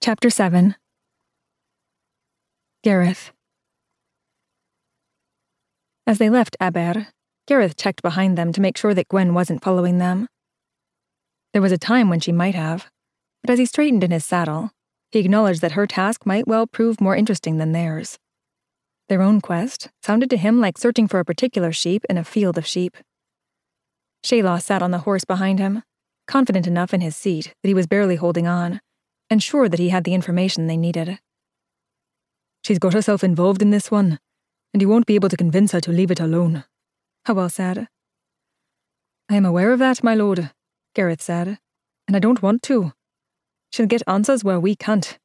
Chapter 7. Gareth. As they left Aber, Gareth checked behind them to make sure that Gwen wasn't following them. There was a time when she might have, but as he straightened in his saddle, he acknowledged that her task might well prove more interesting than theirs. Their own quest sounded to him like searching for a particular sheep in a field of sheep. Shayla sat on the horse behind him, confident enough in his seat that he was barely holding on, and sure that he had the information they needed. "She's got herself involved in this one, and you won't be able to convince her to leave it alone," Howell said. "I am aware of that, my lord," Gareth said, "and I don't want to. She'll get answers where we can't."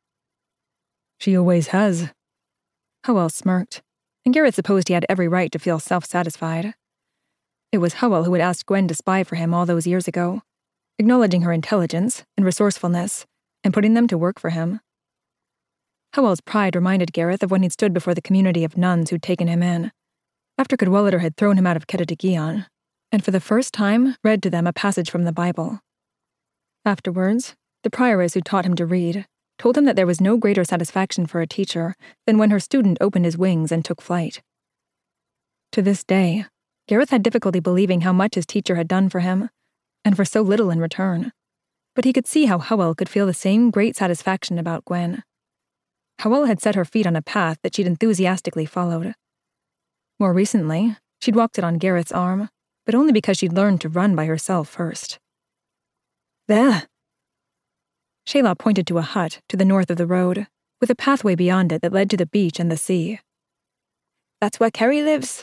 "She always has." Howell smirked, and Gareth supposed he had every right to feel self-satisfied. It was Howell who had asked Gwen to spy for him all those years ago, acknowledging her intelligence and resourcefulness, and putting them to work for him. Howell's pride reminded Gareth of when he'd stood before the community of nuns who'd taken him in, after Cadwallader had thrown him out of Ceredigion, and for the first time read to them a passage from the Bible. Afterwards, the prioress who taught him to read told him that there was no greater satisfaction for a teacher than when her student opened his wings and took flight. To this day, Gareth had difficulty believing how much his teacher had done for him, and for so little in return. But he could see how Howell could feel the same great satisfaction about Gwen. Howell had set her feet on a path that she'd enthusiastically followed. More recently, she'd walked it on Gareth's arm, but only because she'd learned to run by herself first. "There!" Shayla pointed to a hut to the north of the road, with a pathway beyond it that led to the beach and the sea. "That's where Kerry lives."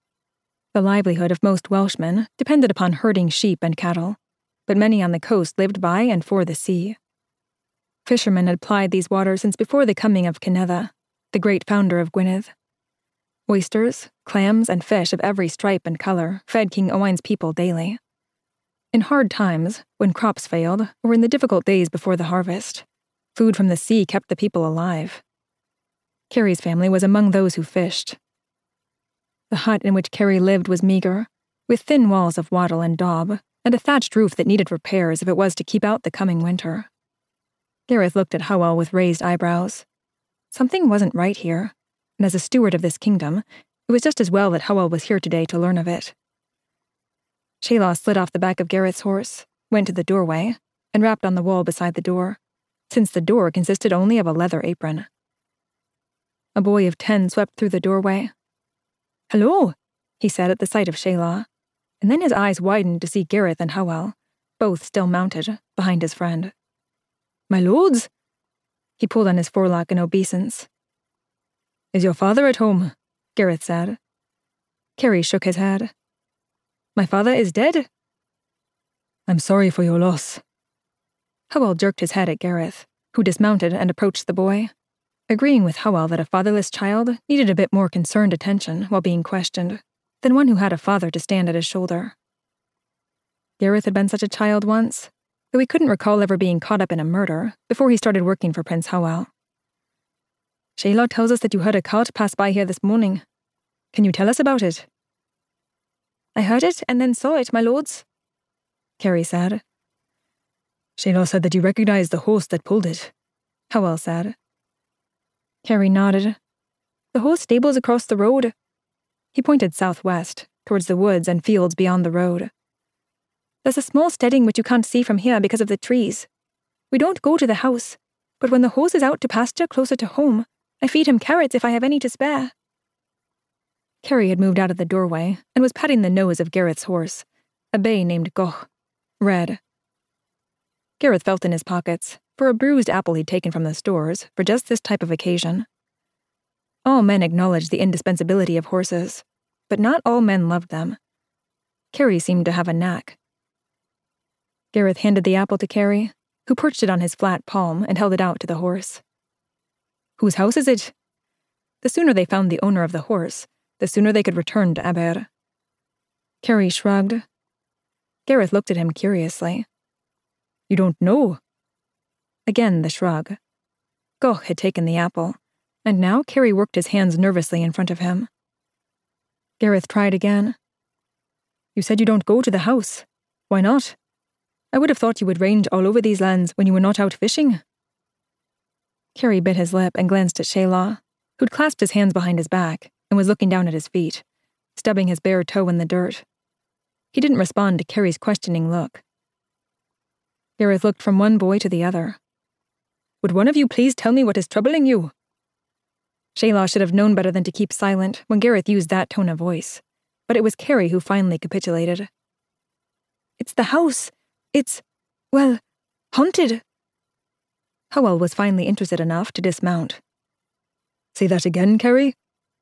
The livelihood of most Welshmen depended upon herding sheep and cattle, but many on the coast lived by and for the sea. Fishermen had plied these waters since before the coming of Kennetha, the great founder of Gwynedd. Oysters, clams, and fish of every stripe and color fed King Owain's people daily. In hard times, when crops failed, or in the difficult days before the harvest, food from the sea kept the people alive. Kerry's family was among those who fished. The hut in which Kerry lived was meager, with thin walls of wattle and daub, and a thatched roof that needed repairs if it was to keep out the coming winter. Gareth looked at Howell with raised eyebrows. Something wasn't right here, and as a steward of this kingdom, it was just as well that Howell was here today to learn of it. Shayla slid off the back of Gareth's horse, went to the doorway, and rapped on the wall beside the door, since the door consisted only of a leather apron. A boy of 10 swept through the doorway. "Hello," he said at the sight of Shayla, and then his eyes widened to see Gareth and Howell, both still mounted, behind his friend. "My lords?" He pulled on his forelock in obeisance. "Is your father at home?" Gareth said. Kerry shook his head. "My father is dead." "I'm sorry for your loss." Howell jerked his head at Gareth, who dismounted and approached the boy, agreeing with Howell that a fatherless child needed a bit more concerned attention while being questioned than one who had a father to stand at his shoulder. Gareth had been such a child once, though he couldn't recall ever being caught up in a murder before he started working for Prince Howell. "Shayla tells us that you heard a cart pass by here this morning. Can you tell us about it?" "I heard it and then saw it, my lords," Kerry said. "Shayla said that you recognized the horse that pulled it," Howell said. Kerry nodded. "The horse stables across the road." He pointed southwest, towards the woods and fields beyond the road. "There's a small steading which you can't see from here because of the trees. We don't go to the house, but when the horse is out to pasture closer to home, I feed him carrots if I have any to spare." Kerry had moved out of the doorway and was patting the nose of Gareth's horse, a bay named Goch, red. Gareth felt in his pockets for a bruised apple he'd taken from the stores for just this type of occasion. All men acknowledged the indispensability of horses, but not all men loved them. Kerry seemed to have a knack. Gareth handed the apple to Kerry, who perched it on his flat palm and held it out to the horse. "Whose house is it?" The sooner they found the owner of the horse, the sooner they could return to Aber. Kerry shrugged. Gareth looked at him curiously. "You don't know?" Again the shrug. Goch had taken the apple, and now Kerry worked his hands nervously in front of him. Gareth tried again. "You said you don't go to the house. Why not? I would have thought you would range all over these lands when you were not out fishing." Carrie bit his lip and glanced at Shayla, who'd clasped his hands behind his back and was looking down at his feet, stubbing his bare toe in the dirt. He didn't respond to Carrie's questioning look. Gareth looked from one boy to the other. "Would one of you please tell me what is troubling you?" Shayla should have known better than to keep silent when Gareth used that tone of voice, but it was Carrie who finally capitulated. "It's the house. It's, well, haunted." Howell was finally interested enough to dismount. "Say that again, Carrie?"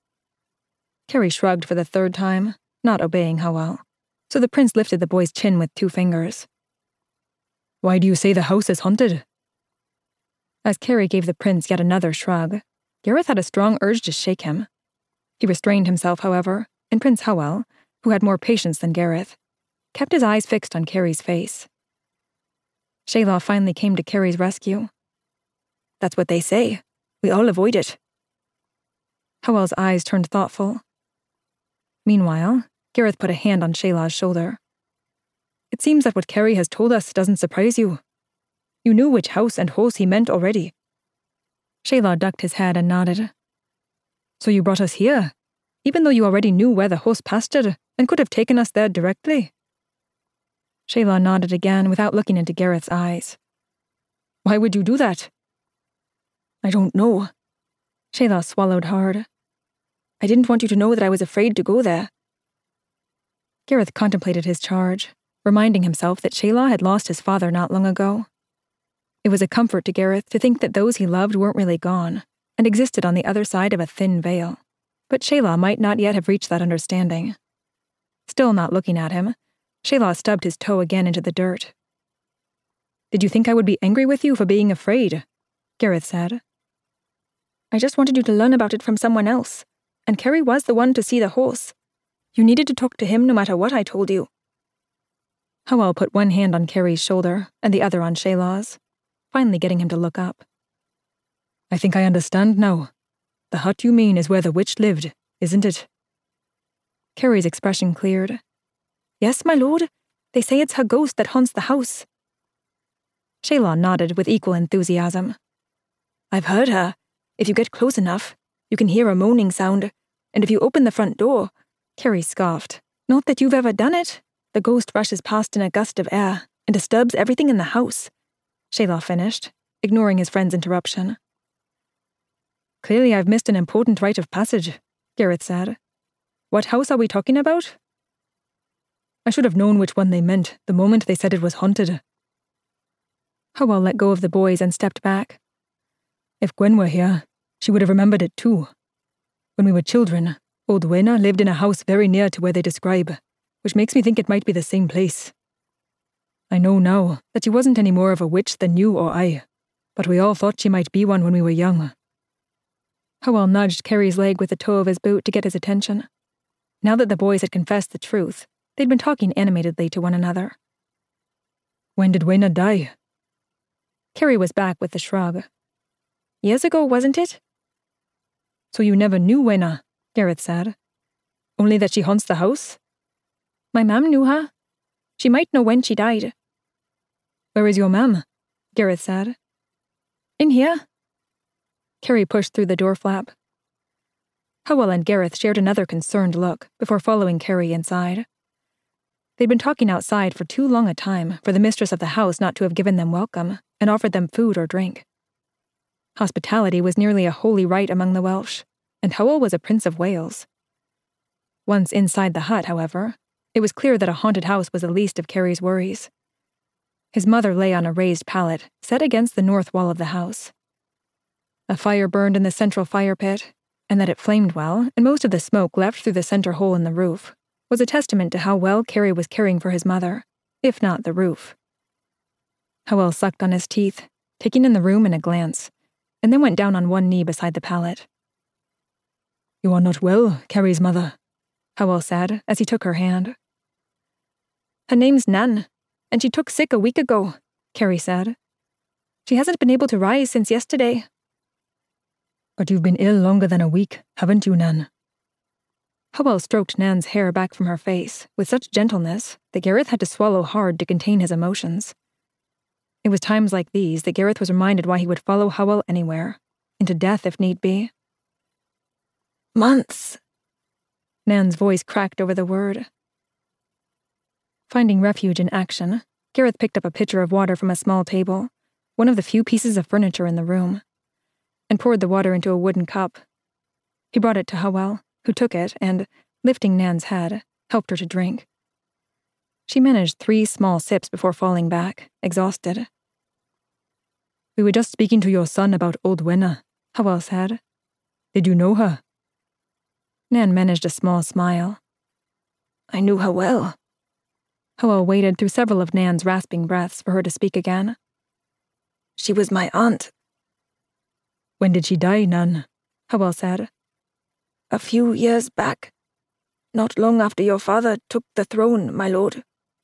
Carrie shrugged for the third time, not obeying Howell, so the prince lifted the boy's chin with 2 fingers. "Why do you say the house is haunted?" As Carrie gave the prince yet another shrug, Gareth had a strong urge to shake him. He restrained himself, however, and Prince Howell, who had more patience than Gareth, kept his eyes fixed on Carrie's face. Shayla finally came to Carrie's rescue. "That's what they say. We all avoid it." Howell's eyes turned thoughtful. Meanwhile, Gareth put a hand on Shayla's shoulder. "It seems that what Carrie has told us doesn't surprise you. You knew which house and horse he meant already." Shayla ducked his head and nodded. "So you brought us here, even though you already knew where the horse pastured and could have taken us there directly?" Shayla nodded again without looking into Gareth's eyes. "Why would you do that?" "I don't know." Shayla swallowed hard. "I didn't want you to know that I was afraid to go there." Gareth contemplated his charge, reminding himself that Shayla had lost his father not long ago. It was a comfort to Gareth to think that those he loved weren't really gone, and existed on the other side of a thin veil. But Shayla might not yet have reached that understanding. Still not looking at him, Shayla stubbed his toe again into the dirt. "Did you think I would be angry with you for being afraid?" Gareth said. "I just wanted you to learn about it from someone else, and Carrie was the one to see the horse. You needed to talk to him no matter what I told you." Howell put one hand on Carrie's shoulder and the other on Shayla's, finally getting him to look up. "I think I understand now. The hut you mean is where the witch lived, isn't it?" Carrie's expression cleared. "Yes, my lord. They say it's her ghost that haunts the house." Shayla nodded with equal enthusiasm. "I've heard her. If you get close enough, you can hear a moaning sound, and if you open the front door," Carrie scoffed. "Not that you've ever done it. The ghost rushes past in a gust of air and disturbs everything in the house," Shayla finished, ignoring his friend's interruption. "Clearly I've missed an important rite of passage," Gareth said. "What house are we talking about?" "I should have known which one they meant the moment they said it was haunted." Howell let go of the boys and stepped back. "If Gwen were here, she would have remembered it too. When we were children, old Wena lived in a house very near to where they describe, which makes me think it might be the same place. I know now that she wasn't any more of a witch than you or I, but we all thought she might be one when we were young." Howell nudged Carrie's leg with the toe of his boot to get his attention. Now that the boys had confessed the truth, they'd been talking animatedly to one another. "When did Wena die?" Carrie was back with the shrug. "Years ago, wasn't it?" "So you never knew Wena," Gareth said. "Only that she haunts the house?" "My mam knew her. She might know when she died." "Where is your mam?" Gareth said. "In here." Carrie pushed through the door flap. Howell and Gareth shared another concerned look before following Carrie inside. They'd been talking outside for too long a time for the mistress of the house not to have given them welcome and offered them food or drink. Hospitality was nearly a holy rite among the Welsh, and Howell was a Prince of Wales. Once inside the hut, however, it was clear that a haunted house was the least of Carrie's worries. His mother lay on a raised pallet set against the north wall of the house. A fire burned in the central fire pit, and that it flamed well, and most of the smoke left through the center hole in the roof, was a testament to how well Carrie was caring for his mother, if not the roof. Howell sucked on his teeth, taking in the room in a glance, and then went down on one knee beside the pallet. "You are not well, Carrie's mother," Howell said as he took her hand. "Her name's Nan, and she took sick a week ago," Carrie said. "She hasn't been able to rise since yesterday." "But you've been ill longer than a week, haven't you, Nan?" Howell stroked Nan's hair back from her face with such gentleness that Gareth had to swallow hard to contain his emotions. It was times like these that Gareth was reminded why he would follow Howell anywhere, into death if need be. Months. Nan's voice cracked over the word. Finding refuge in action, Gareth picked up a pitcher of water from a small table, one of the few pieces of furniture in the room, and poured the water into a wooden cup. He brought it to Hywel, who took it and, lifting Nan's head, helped her to drink. She managed 3 small sips before falling back, exhausted. We were just speaking to your son about old Wenna, Hywel said. Did you know her? Nan managed a small smile. I knew her well. Hywel waited through several of Nan's rasping breaths for her to speak again. She was my aunt. When did she die, Nan? Hywel said. A few years back. Not long after your father took the throne, my lord.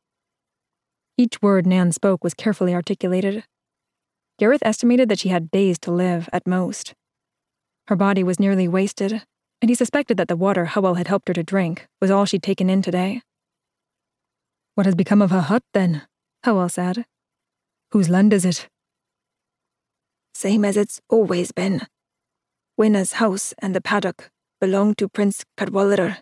Each word Nan spoke was carefully articulated. Gareth estimated that she had days to live, at most. Her body was nearly wasted, and he suspected that the water Hywel had helped her to drink was all she'd taken in today. What has become of her hut, then? Hywel said. Whose land is it? Same as it's always been. Wenna's house and the paddock belong to Prince Cadwaladr.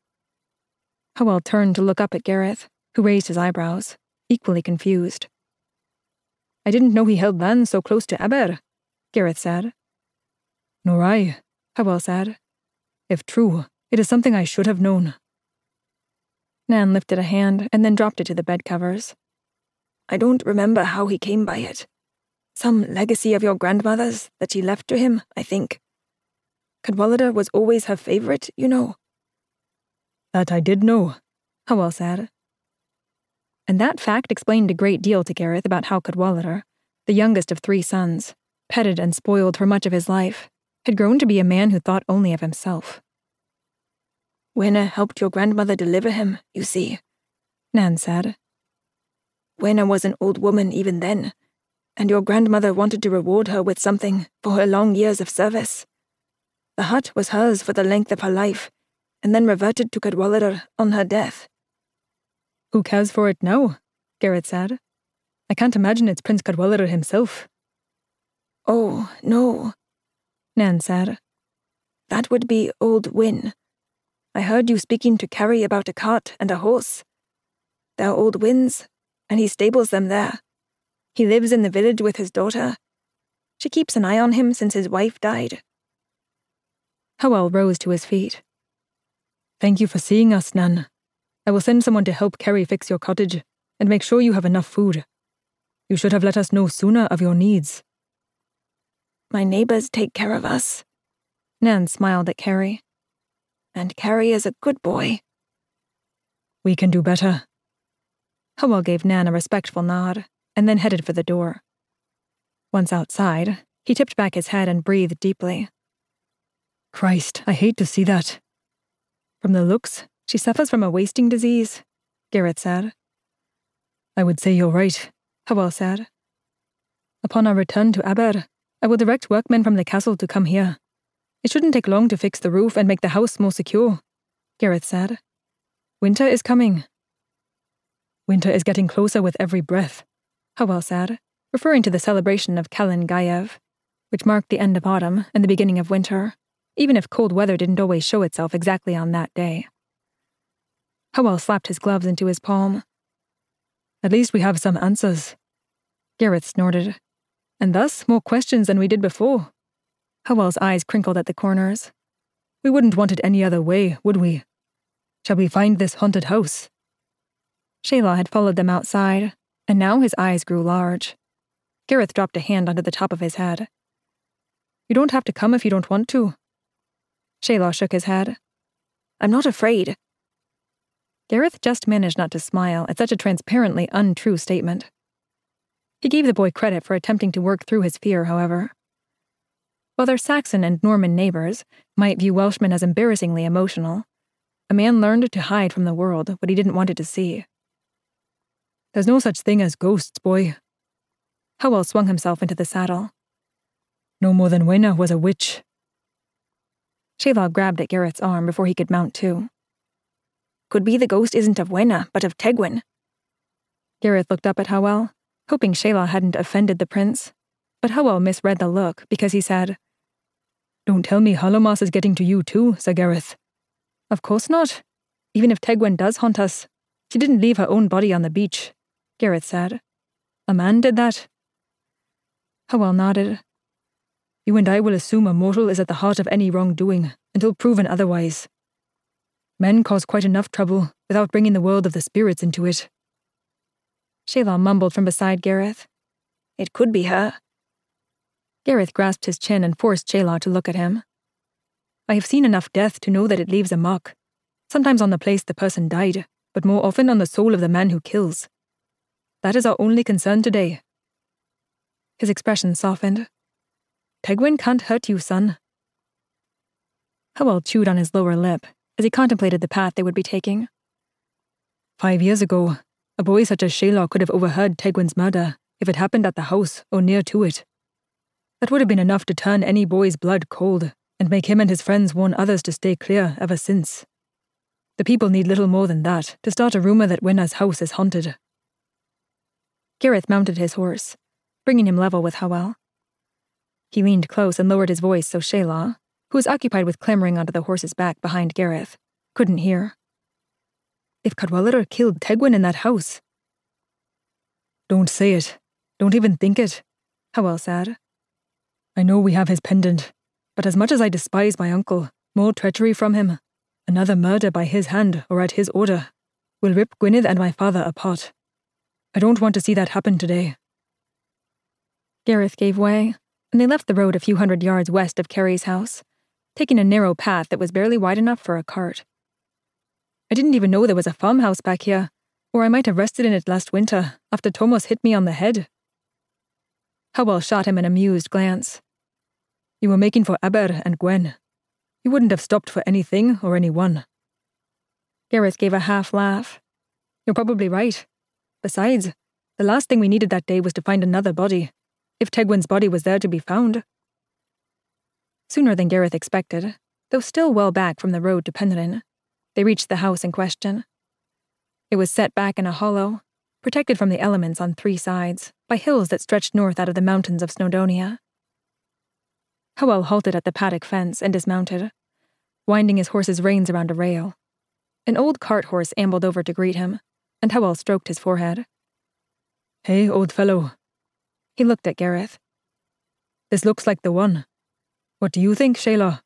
Hywel turned to look up at Gareth, who raised his eyebrows, equally confused. I didn't know he held land so close to Aber, Gareth said. Nor I, Hywel said. If true, it is something I should have known. Nan lifted a hand and then dropped it to the bed covers. I don't remember how he came by it. Some legacy of your grandmother's that she left to him, I think. Cadwaladr was always her favorite, you know. That I did know, Hywel said. And that fact explained a great deal to Gareth about how Cadwaladr, the youngest of 3 sons, petted and spoiled for much of his life, had grown to be a man who thought only of himself. Wenna helped your grandmother deliver him, you see, Nan said. Wenna was an old woman even then, and your grandmother wanted to reward her with something for her long years of service. The hut was hers for the length of her life, and then reverted to Cadwaladr on her death. Who cares for it now? Gareth said. I can't imagine it's Prince Cadwaladr himself. Oh, no, Nan said. That would be old Wyn. I heard you speaking to Carrie about a cart and a horse. They're old Wyn's, and he stables them there. He lives in the village with his daughter. She keeps an eye on him since his wife died. Hywel rose to his feet. Thank you for seeing us, Nan. I will send someone to help Carrie fix your cottage and make sure you have enough food. You should have let us know sooner of your needs. My neighbors take care of us. Nan smiled at Carrie. And Carrie is a good boy. We can do better. Hywel gave Nan a respectful nod and then headed for the door. Once outside, he tipped back his head and breathed deeply. Christ, I hate to see that. From the looks, she suffers from a wasting disease, Gareth said. I would say you're right, Hywel said. Upon our return to Aber, I will direct workmen from the castle to come here. It shouldn't take long to fix the roof and make the house more secure, Gareth said. Winter is coming. Winter is getting closer with every breath, Hywel said, referring to the celebration of Kalin Gayev, which marked the end of autumn and the beginning of winter, even if cold weather didn't always show itself exactly on that day. Hywel slapped his gloves into his palm. At least we have some answers. Gareth snorted. And thus more questions than we did before. Hywel's eyes crinkled at the corners. We wouldn't want it any other way, would we? Shall we find this haunted house? Sheila had followed them outside, and now his eyes grew large. Gareth dropped a hand onto the top of his head. You don't have to come if you don't want to. Sheila shook his head. I'm not afraid. Gareth just managed not to smile at such a transparently untrue statement. He gave the boy credit for attempting to work through his fear, however. While their Saxon and Norman neighbors might view Welshmen as embarrassingly emotional, a man learned to hide from the world what he didn't want it to see. There's no such thing as ghosts, boy. Hywel swung himself into the saddle. No more than Wenna was a witch. Sheila grabbed at Gareth's arm before he could mount too. Could be the ghost isn't of Wenna, but of Tegwin. Gareth looked up at Hywel, hoping Sheila hadn't offended the prince, but Hywel misread the look because he said, Don't tell me Hallowmas is getting to you too, Sir Gareth. Of course not. Even if Tegwyn does haunt us, she didn't leave her own body on the beach, Gareth said. A man did that. Howell nodded. You and I will assume a mortal is at the heart of any wrongdoing, until proven otherwise. Men cause quite enough trouble without bringing the world of the spirits into it. Shayla mumbled from beside Gareth. It could be her. Gareth grasped his chin and forced Shayla to look at him. I have seen enough death to know that it leaves a mark, sometimes on the place the person died, but more often on the soul of the man who kills. That is our only concern today. His expression softened. Tegwyn can't hurt you, son. Howell chewed on his lower lip as he contemplated the path they would be taking. 5 years ago, a boy such as Shayla could have overheard Tegwyn's murder if it happened at the house or near to it. That would have been enough to turn any boy's blood cold and make him and his friends warn others to stay clear ever since. The people need little more than that to start a rumour that Winna's house is haunted. Gareth mounted his horse, bringing him level with Howell. He leaned close and lowered his voice so Shayla, who was occupied with clambering onto the horse's back behind Gareth, couldn't hear. If Cadwallader killed Tegwyn in that house. Don't say it. Don't even think it, Howell said. I know we have his pendant, but as much as I despise my uncle, more treachery from him, another murder by his hand or at his order, will rip Gwynedd and my father apart. I don't want to see that happen today. Gareth gave way, and they left the road a few hundred yards west of Carrie's house, taking a narrow path that was barely wide enough for a cart. I didn't even know there was a farmhouse back here, or I might have rested in it last winter after Tomos hit me on the head. Howell shot him an amused glance. You were making for Aber and Gwen. You wouldn't have stopped for anything or anyone. Gareth gave a half laugh. You're probably right. Besides, the last thing we needed that day was to find another body, if Tegwyn's body was there to be found. Sooner than Gareth expected, though still well back from the road to Penryn, they reached the house in question. It was set back in a hollow, protected from the elements on 3 sides by hills that stretched north out of the mountains of Snowdonia. Howell halted at the paddock fence and dismounted, winding his horse's reins around a rail. An old cart horse ambled over to greet him, and Howell stroked his forehead. Hey, old fellow. He looked at Gareth. This looks like the one. What do you think, Shayla?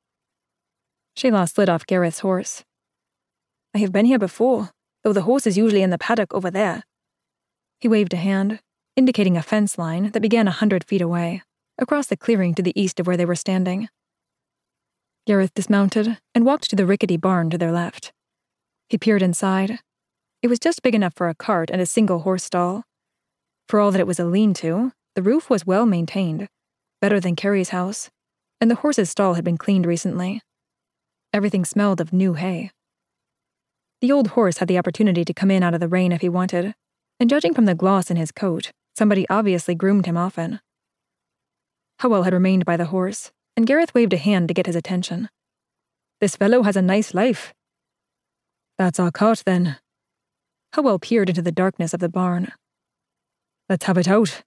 Shayla slid off Gareth's horse. I have been here before, though the horse is usually in the paddock over there. He waved a hand, indicating a fence line that began 100 feet away, across the clearing to the east of where they were standing. Gareth dismounted and walked to the rickety barn to their left. He peered inside. It was just big enough for a cart and a single horse stall. For all that it was a lean-to, the roof was well maintained, better than Carrie's house, and the horse's stall had been cleaned recently. Everything smelled of new hay. The old horse had the opportunity to come in out of the rain if he wanted, and judging from the gloss in his coat, somebody obviously groomed him often. Howell had remained by the horse, and Gareth waved a hand to get his attention. This fellow has a nice life. That's our cart, then. Howell peered into the darkness of the barn. Let's have it out.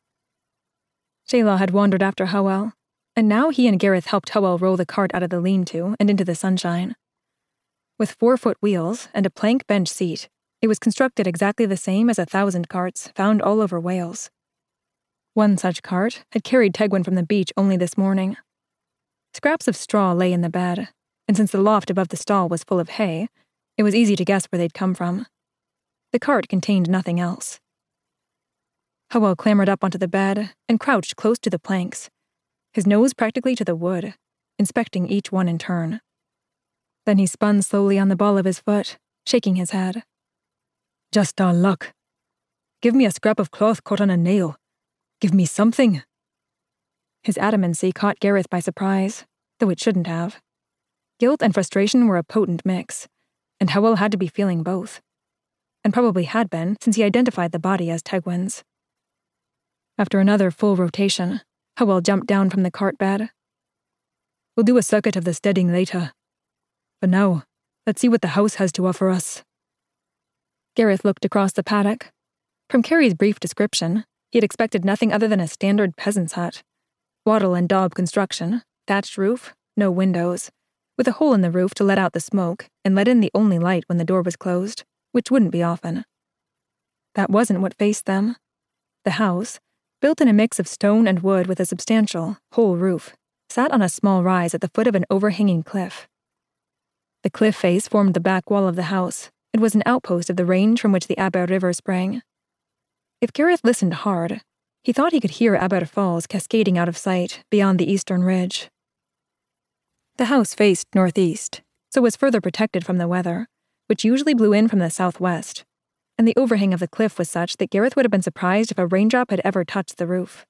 Shayla had wandered after Howell, and now he and Gareth helped Howell roll the cart out of the lean-to and into the sunshine. With 4-foot wheels and a plank bench seat, it was constructed exactly the same as 1,000 carts found all over Wales. One such cart had carried Tegwyn from the beach only this morning. Scraps of straw lay in the bed, and since the loft above the stall was full of hay, it was easy to guess where they'd come from. The cart contained nothing else. Howell clambered up onto the bed and crouched close to the planks, his nose practically to the wood, inspecting each one in turn. Then he spun slowly on the ball of his foot, shaking his head. Just our luck. Give me a scrap of cloth caught on a nail. Give me something. His adamancy caught Gareth by surprise, though it shouldn't have. Guilt and frustration were a potent mix, and Howell had to be feeling both. And probably had been since he identified the body as Tegwyn's. After another full rotation, Howell jumped down from the cart bed. We'll do a circuit of the steading later. For now, let's see what the house has to offer us. Gareth looked across the paddock. From Carrie's brief description, he had expected nothing other than a standard peasant's hut, wattle and daub construction, thatched roof, no windows, with a hole in the roof to let out the smoke and let in the only light when the door was closed, which wouldn't be often. That wasn't what faced them. The house, built in a mix of stone and wood with a substantial, whole roof, sat on a small rise at the foot of an overhanging cliff. The cliff face formed the back wall of the house and was an outpost of the range from which the Aber River sprang. If Gareth listened hard, he thought he could hear Aber Falls cascading out of sight beyond the eastern ridge. The house faced northeast, so was further protected from the weather, which usually blew in from the southwest, and the overhang of the cliff was such that Gareth would have been surprised if a raindrop had ever touched the roof.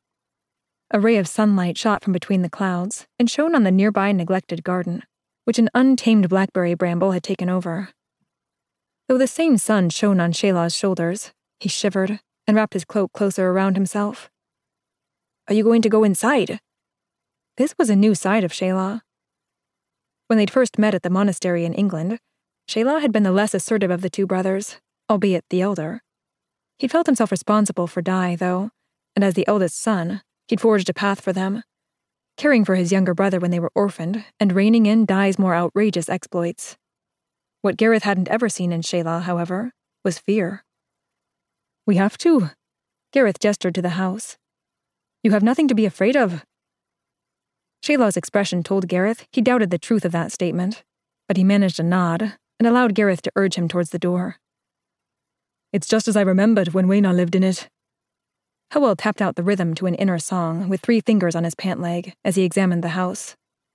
A ray of sunlight shot from between the clouds and shone on the nearby neglected garden, which an untamed blackberry bramble had taken over. Though the same sun shone on Shelah's shoulders, he shivered and wrapped his cloak closer around himself. "Are you going to go inside?" This was a new side of Shelah. When they'd first met at the monastery in England, Shelah had been the less assertive of the two brothers, albeit the elder. He'd felt himself responsible for Dai, though, and as the eldest son, he'd forged a path for them, caring for his younger brother when they were orphaned and reining in Dai's more outrageous exploits. What Gareth hadn't ever seen in Shelah, however, was fear. "We have to," Gareth gestured to the house. "You have nothing to be afraid of." Shelah's expression told Gareth he doubted the truth of that statement, but he managed a nod and allowed Gareth to urge him towards the door. "It's just as I remembered when Wayna lived in it." Howell tapped out the rhythm to an inner song with 3 fingers on his pant leg as he examined the house.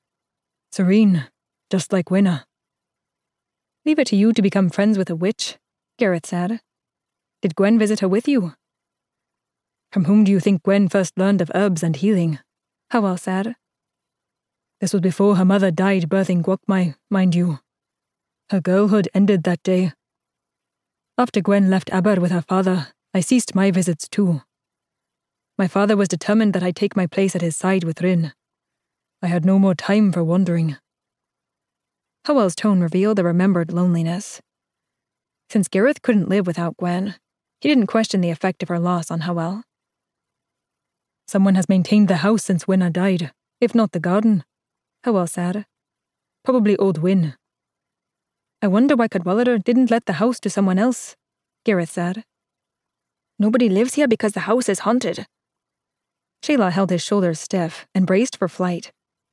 "Serene, just like Wayna." "Leave it to you to become friends with a witch," Gareth said. "Did Gwen visit her with you?" "From whom do you think Gwen first learned of herbs and healing?" Howell said. "This was before her mother died birthing Gwokmai, mind you. Her girlhood ended that day. After Gwen left Aber with her father, I ceased my visits too. My father was determined that I take my place at his side with Rin. I had no more time for wandering." Howell's tone revealed a remembered loneliness. Since Gareth couldn't live without Gwen, he didn't question the effect of her loss on Howell. "Someone has maintained the house since Wynna died, if not the garden," Howell said. "Probably old Wyn." "I wonder why Cadwallader didn't let the house to someone else," Gareth said. "Nobody lives here because the house is haunted." Shelah held his shoulders stiff and braced for flight.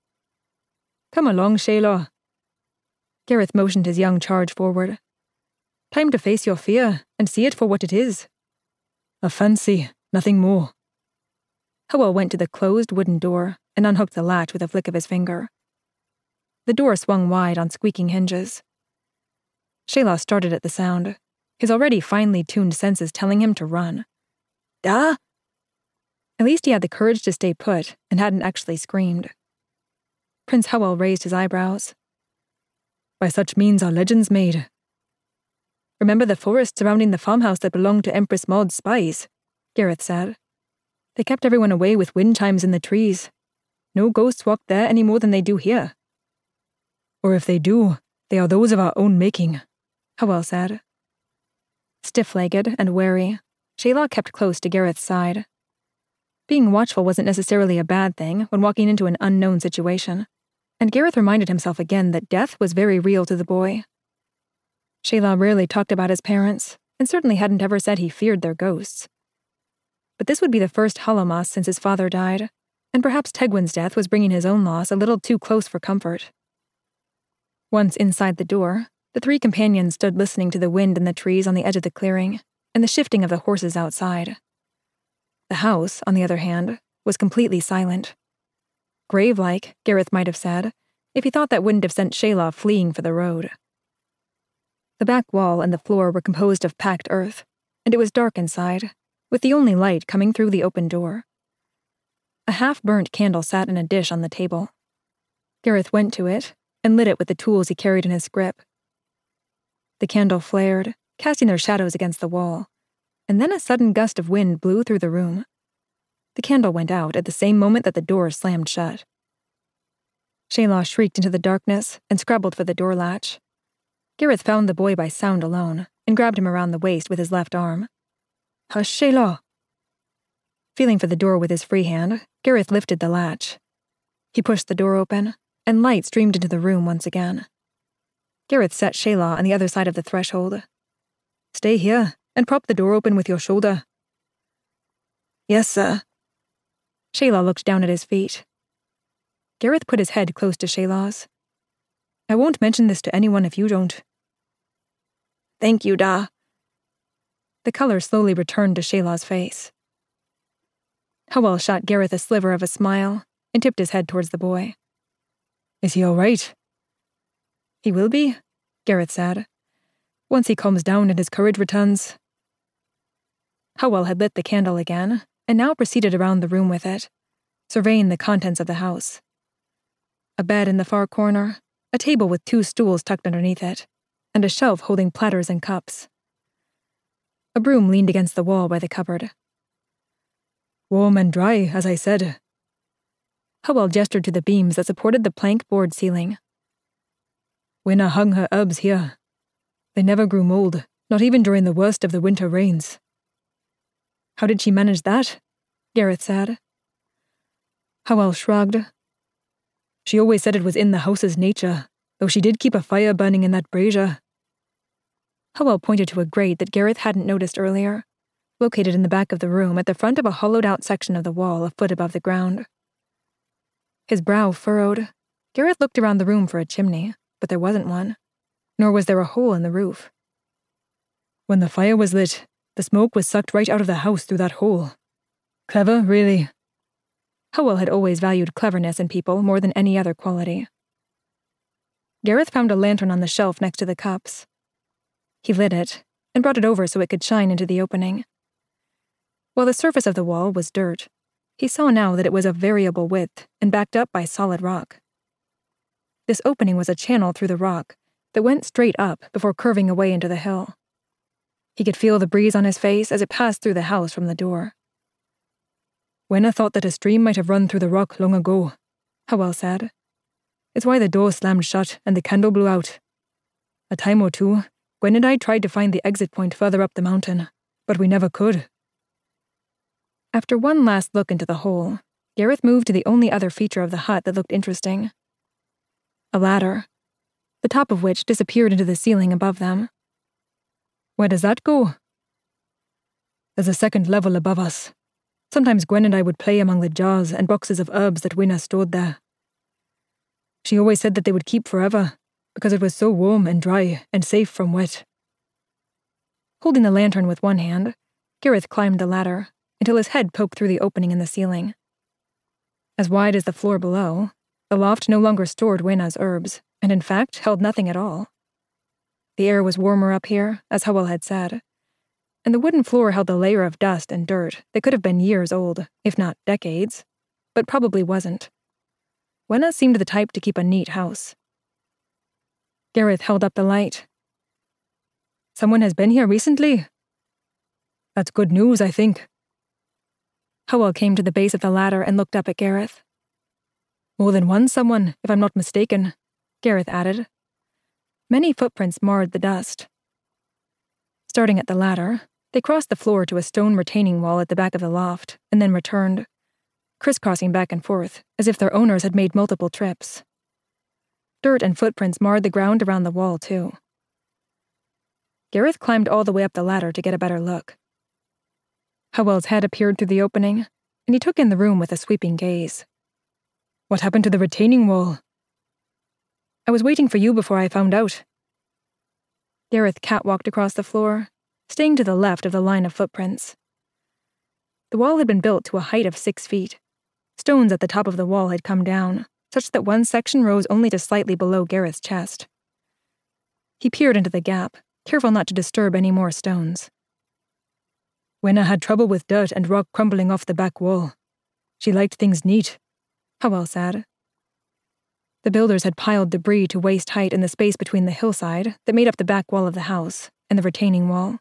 "Come along, Shelah." Gareth motioned his young charge forward. "Time to face your fear and see it for what it is. A fancy, nothing more." Howell went to the closed wooden door and unhooked the latch with a flick of his finger. The door swung wide on squeaking hinges. Shelah started at the sound, his already finely tuned senses telling him to run. "Da?" At least he had the courage to stay put and hadn't actually screamed. Prince Howell raised his eyebrows. "By such means are legends made." "Remember the forest surrounding the farmhouse that belonged to Empress Maud's spies," Gareth said. "They kept everyone away with wind chimes in the trees. No ghosts walk there any more than they do here." "Or if they do, they are those of our own making," Howell said. Stiff-legged and wary, Shelah kept close to Gareth's side. Being watchful wasn't necessarily a bad thing when walking into an unknown situation, and Gareth reminded himself again that death was very real to the boy. Shelah rarely talked about his parents, and certainly hadn't ever said he feared their ghosts. But this would be the first Hallowmas since his father died, and perhaps Tegwin's death was bringing his own loss a little too close for comfort. Once inside the door, the 3 companions stood listening to the wind in the trees on the edge of the clearing, and the shifting of the horses outside. The house, on the other hand, was completely silent. Grave-like, Gareth might have said, if he thought that wouldn't have sent Shelah fleeing for the road. The back wall and the floor were composed of packed earth, and it was dark inside, with the only light coming through the open door. A half-burnt candle sat in a dish on the table. Gareth went to it and lit it with the tools he carried in his grip. The candle flared, casting their shadows against the wall, and then a sudden gust of wind blew through the room. The candle went out at the same moment that the door slammed shut. Shelah shrieked into the darkness and scrabbled for the door latch. Gareth found the boy by sound alone and grabbed him around the waist with his left arm. "Hush, Shelah!" Feeling for the door with his free hand, Gareth lifted the latch. He pushed the door open, and light streamed into the room once again. Gareth set Shayla on the other side of the threshold. "Stay here, and prop the door open with your shoulder." "Yes, sir." Shayla looked down at his feet. Gareth put his head close to Shayla's. "I won't mention this to anyone if you don't." "Thank you, Da." The color slowly returned to Shayla's face. Howell shot Gareth a sliver of a smile and tipped his head towards the boy. "Is he all right?" "He will be," Gareth said, "once he calms down and his courage returns." Howell had lit the candle again, and now proceeded around the room with it, surveying the contents of the house. A bed in the far corner, a table with 2 stools tucked underneath it, and a shelf holding platters and cups. A broom leaned against the wall by the cupboard. "Warm and dry, as I said." Howell gestured to the beams that supported the plank board ceiling. "Winna hung her herbs here. They never grew mold, not even during the worst of the winter rains." "How did she manage that?" Gareth said. Howell shrugged. "She always said it was in the house's nature, though she did keep a fire burning in that brazier." Howell pointed to a grate that Gareth hadn't noticed earlier, located in the back of the room at the front of a hollowed-out section of the wall a foot above the ground. His brow furrowed. Gareth looked around the room for a chimney, but there wasn't one, nor was there a hole in the roof. "When the fire was lit, the smoke was sucked right out of the house through that hole. Clever, really." Howell had always valued cleverness in people more than any other quality. Gareth found a lantern on the shelf next to the cups. He lit it, and brought it over so it could shine into the opening. While the surface of the wall was dirt, he saw now that it was of variable width and backed up by solid rock. This opening was a channel through the rock that went straight up before curving away into the hill. He could feel the breeze on his face as it passed through the house from the door. "Wenna thought that a stream might have run through the rock long ago," Howell said. "It's why the door slammed shut and the candle blew out. A time or two, Gwen and I tried to find the exit point further up the mountain, but we never could." After one last look into the hole, Gareth moved to the only other feature of the hut that looked interesting. A ladder, the top of which disappeared into the ceiling above them. "Where does that go?" "There's a second level above us. Sometimes Gwen and I would play among the jars and boxes of herbs that Winna stored there. She always said that they would keep forever, because it was so warm and dry and safe from wet." Holding the lantern with one hand, Gareth climbed the ladder until his head poked through the opening in the ceiling. As wide as the floor below, the loft no longer stored Winna's herbs, and in fact held nothing at all. The air was warmer up here, as Howell had said, and the wooden floor held a layer of dust and dirt that could have been years old, if not decades, but probably wasn't. Wenna seemed the type to keep a neat house. Gareth held up the light. "Someone has been here recently?" "That's good news, I think." Howell came to the base of the ladder and looked up at Gareth. "More than one someone, if I'm not mistaken," Gareth added. Many footprints marred the dust. Starting at the ladder, they crossed the floor to a stone retaining wall at the back of the loft, and then returned, crisscrossing back and forth, as if their owners had made multiple trips. Dirt and footprints marred the ground around the wall, too. Gareth climbed all the way up the ladder to get a better look. Howell's head appeared through the opening, and he took in the room with a sweeping gaze. "What happened to the retaining wall?" "I was waiting for you before I found out." Gareth catwalked across the floor, staying to the left of the line of footprints. The wall had been built to a height of 6 feet. Stones at the top of the wall had come down, such that one section rose only to slightly below Gareth's chest. He peered into the gap, careful not to disturb any more stones. "Wenna had trouble with dirt and rock crumbling off the back wall. She liked things neat," Howell said. The builders had piled debris to waist height in the space between the hillside that made up the back wall of the house and the retaining wall.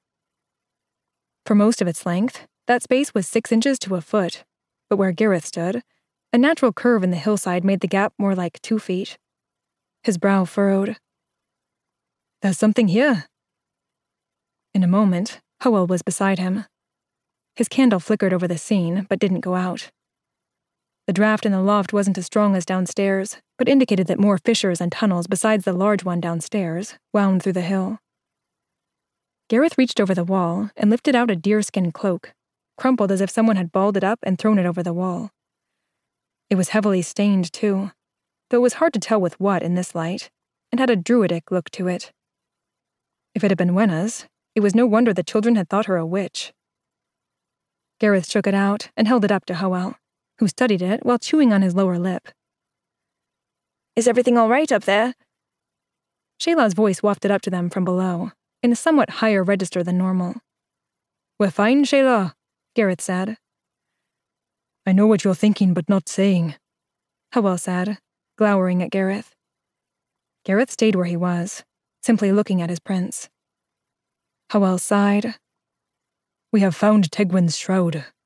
For most of its length, that space was 6 inches to a foot, but where Gareth stood, a natural curve in the hillside made the gap more like 2 feet. His brow furrowed. "There's something here." In a moment, Howell was beside him. His candle flickered over the scene, but didn't go out. The draft in the loft wasn't as strong as downstairs, but indicated that more fissures and tunnels besides the large one downstairs wound through the hill. Gareth reached over the wall and lifted out a deerskin cloak, crumpled as if someone had balled it up and thrown it over the wall. It was heavily stained, too, though it was hard to tell with what in this light, and had a druidic look to it. If it had been Wenna's, it was no wonder the children had thought her a witch. Gareth shook it out and held it up to Howell, who studied it while chewing on his lower lip. Is everything all right up there? Shaylah's voice wafted up to them from below, in a somewhat higher register than normal. We're fine, Shaylah, Gareth said. I know what you're thinking but not saying, Howell said, glowering at Gareth. Gareth stayed where he was, simply looking at his prince. Howell sighed. We have found Tegwin's shroud,